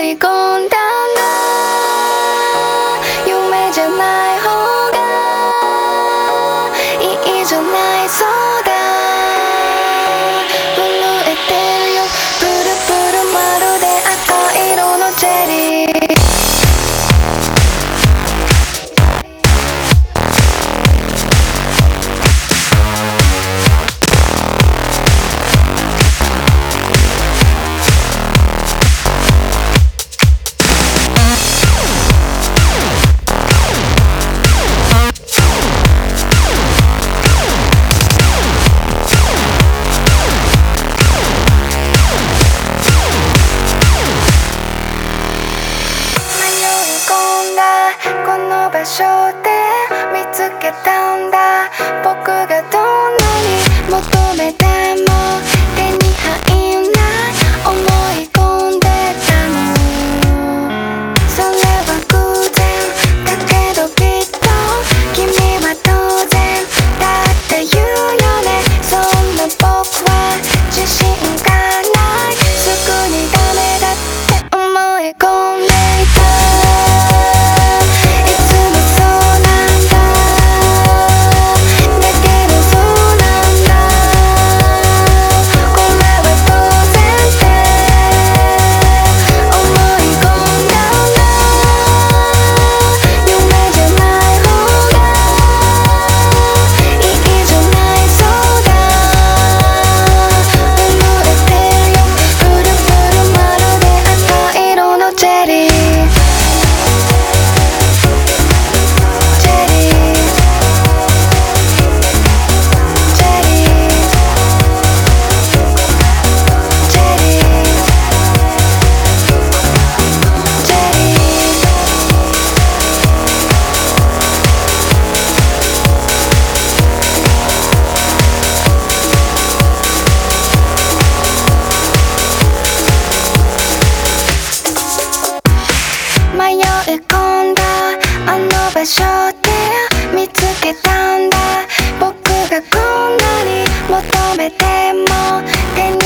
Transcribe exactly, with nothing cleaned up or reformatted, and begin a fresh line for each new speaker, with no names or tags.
い込んだんだ。夢じゃない方がいいじゃない、そうだ。震えてるよ、プルプルまるで赤色のチェリー。この場所で見つけたんだ。僕がどんなに求めても手に入んない思い込んでたの。それは偶然だけどきっと君は当然だって言うよね。そんな僕は自信がない、すぐにダメだって思い込んでいた。迷い込んだあの場所で見つけたんだ。僕がこんなに求めても手に